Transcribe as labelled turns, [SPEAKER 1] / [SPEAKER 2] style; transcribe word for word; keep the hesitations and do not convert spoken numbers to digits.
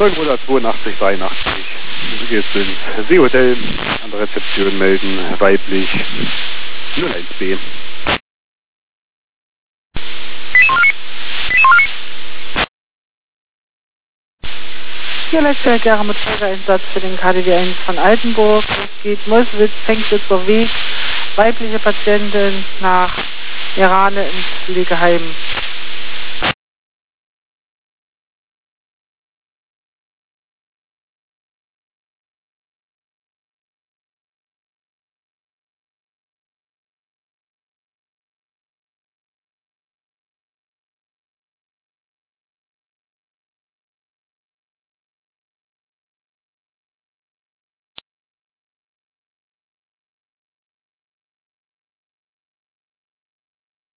[SPEAKER 1] Zeugenbruder zweiundachtzig dreiundachtzig. Jetzt ins Seehotel an der Rezeption melden, weiblich null eins B.
[SPEAKER 2] Hier Letzte Jahre mit Folgeeinsatz für den K D W eins von Altenburg. Es geht Meuselwitz, Fängstitzer Weg, weibliche Patientin nach Irane ins Pflegeheim